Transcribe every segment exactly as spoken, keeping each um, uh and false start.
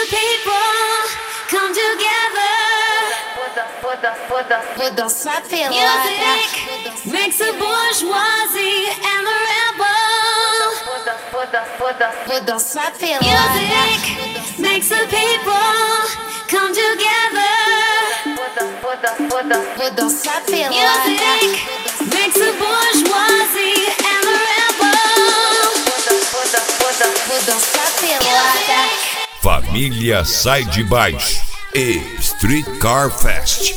people come together. Vou dançar pelada. Music makes the bourgeoisie and the rebel. Vou dançar pelada. Music makes the people come together. Vou dançar pelada. Music makes the bourgeoisie and the rebel. Vou dançar pelada. Família Sai de Baixo e Street Car Fest.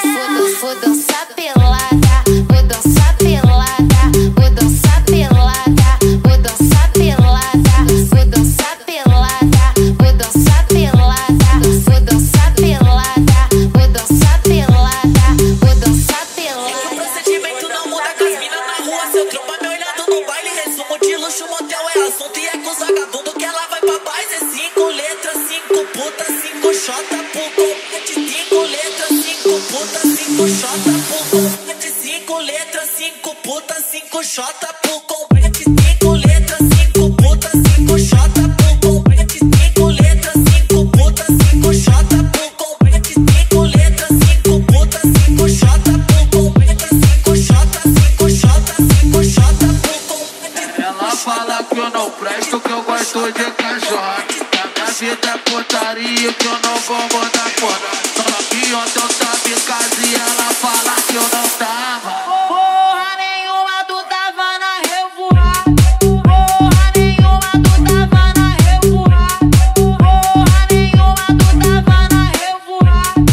Vou dançar pelada. Vou dançar pelada. Vou dançar pelada. Vou dançar pelada. Vou dançar pelada. Vou dançar pelada. Vou dançar pelada. Vou dançar pelada. Vou dançar pelada. O procedimento não muda com as minas na rua. Seu tropa me olhando no baile. Resumo de luxo, motel é assunto. E é com os vagabundos que ela vai pra paz. É cinco letras, cinco putas, cinco xota por compete. Cinco letras, cinco putas, cinco xota por compete. Cinco letras, cinco putas, cinco xota por compete. Cinco letras, cinco putas, cinco xota por compete. Cinco letras, cinco putas, cinco xota por compete. Cinco letras, cinco putas, cinco xota por compete. Cinco xota, cinco xota, cinco xota por compete. Ela fala que eu não presto, que eu gosto de caixote. Minha vida é putaria, que eu não vou botar fora. Só que ontem eu tava em casa e ela fala que eu não tava. Porra nenhuma, tu tava na revoada. Porra nenhuma, tu tava na revoada. Porra nenhuma, tu tava na revoada.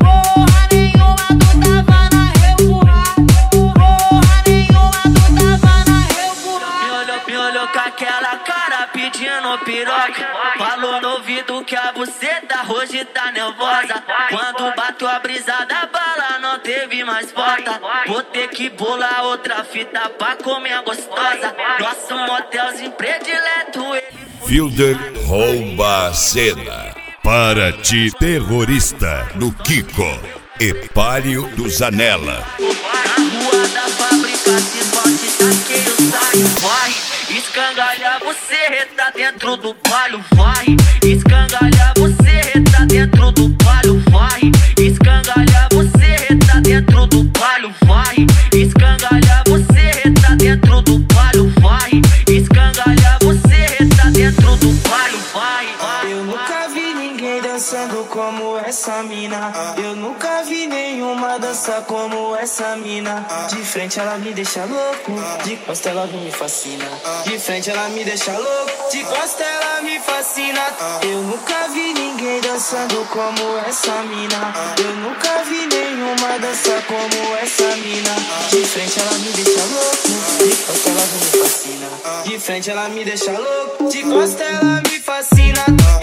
Porra nenhuma, tu tava na revoada. Porra nenhuma, tu tava na revoada. Me olhou, me olhou com aquela cara pedindo piroca. Falou no ouvido que a buceta hoje tá nervosa. Quando bateu a brisa da bala não teve mais volta. Vou ter que bolar outra fita pra comer gostosa. Nosso motelzinho predileto. Fielder rouba a cena. Para ti, terrorista do Kiko e Páreo do Zanella. Na rua da fábrica se bote, taquei o saio, vai. Escangalha você, tá dentro do palho, vai. Escangalha você, tá dentro do palho, vai. Escangalha você, tá dentro do palho, vai. Escangalha você, tá dentro do palho, vai. Escangalha você, tá dentro do palho, vai. Eu nunca vi ninguém dançando como essa mina. Eu nunca vi nenhuma dança como essa mina. De frente ela me deixa louco, de costa ela me fascina. De frente ela me deixa louco, de costa ela me fascina. Eu nunca vi ninguém dançando como essa mina. Eu nunca vi nenhuma dança como essa mina. De frente ela me deixa louco, de costa ela me fascina. De frente ela me deixa louco, de costa ela me fascina.